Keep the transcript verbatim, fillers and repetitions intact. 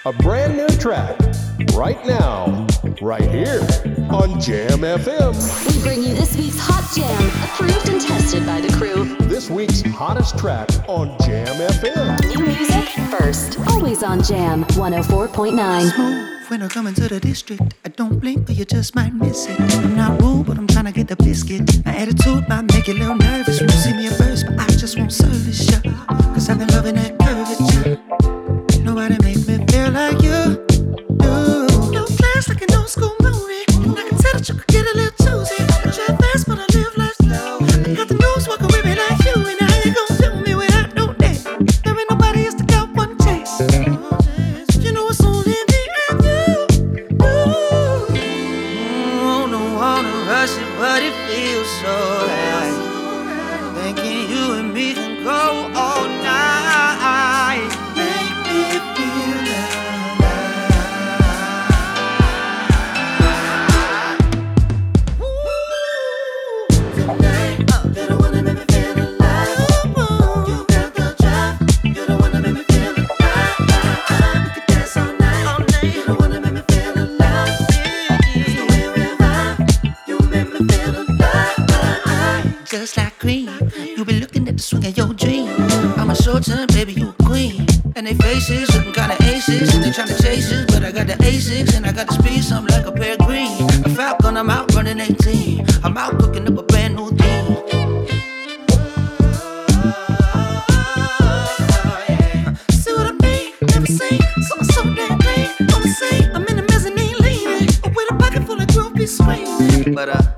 A brand new track, right now, right here on Jam F M. We bring you this week's Hot Jam, approved and tested by the crew. This week's hottest track on Jam F M. New music first, always on Jam one oh four point nine. Smooth when I come into the district. I don't blink or you just might miss it. I'm not rude, but I'm trying to get the biscuit. My attitude might make you a little nervous when you see me at first, but I just won't service ya. Cause I've been loving that curvature. Nobody make me feel like you do. No class like an old school movie, and I can tell that you could get a little choosy. I drive fast, but I live life slow. I got the news walking with me like you, and how you gon' do me without no date? There ain't nobody else to got one taste. You know it's only me and you. Ooh. Mm, don't wanna rush it, but it feels so right. Thinking you and me can go all night. Just like green, you be looking at the swing of your dream. I'm a short term, baby, you a queen. And they faces looking kinda aces, and they tryna chase us, but I got the Asics and I got the speed, something like a pair of green. A Falcon, I'm out running eighteen. I'm out cooking up a brand new thing. See what I mean? Never seen something so damn clean. On the scene, I'm in the mezzanine leaning, with a pocket full of groovy swing. But uh.